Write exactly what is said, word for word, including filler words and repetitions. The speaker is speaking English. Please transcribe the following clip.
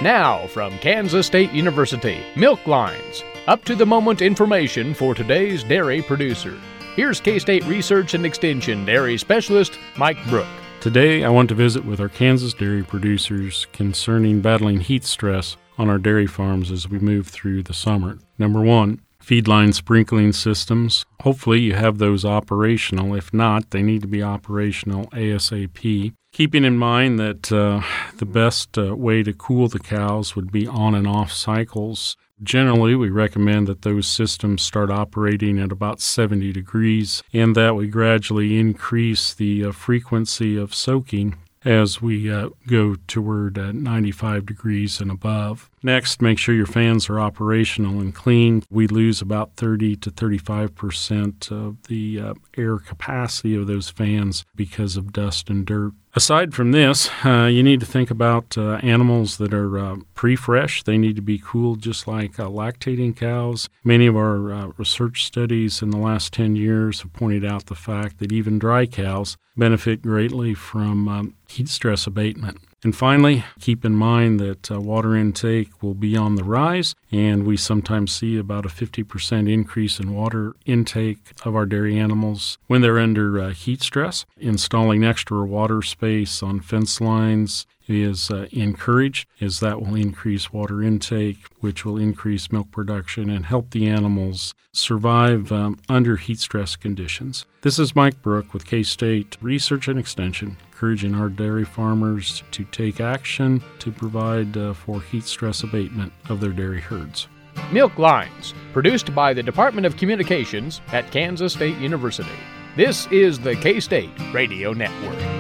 Now, from Kansas State University, Milk Lines, up-to-the-moment information for today's dairy producer. Here's K-State Research and Extension Dairy Specialist Mike Brook. Today, I want to visit with our Kansas dairy producers concerning battling heat stress on our dairy farms as we move through the summer. Number one, feed line sprinkling systems. Hopefully you have those operational. If not, they need to be operational ASAP. Keeping in mind that uh, the best uh, way to cool the cows would be on and off cycles. Generally, we recommend that those systems start operating at about seventy degrees and that we gradually increase the uh, frequency of soaking as we uh, go toward uh, ninety-five degrees and above. Next, make sure your fans are operational and clean. We lose about thirty to thirty-five percent of the uh, air capacity of those fans because of dust and dirt. Aside from this, uh, you need to think about uh, animals that are uh, pre-fresh. They need to be cooled just like uh, lactating cows. Many of our uh, research studies in the last ten years have pointed out the fact that even dry cows benefit greatly from um, heat stress abatement. And finally, keep in mind that uh, water intake will be on the rise, and we sometimes see about a fifty percent increase in water intake of our dairy animals when they're under uh, heat stress. Installing extra water space on fence lines is uh, encouraged, as that will increase water intake, which will increase milk production and help the animals survive um, under heat stress conditions. This is Mike Brook with K-State Research and Extension, encouraging our dairy farmers to take action to provide uh, for heat stress abatement of their dairy herds. Milk Lines, produced by the Department of Communications at Kansas State University. This is the K-State Radio Network.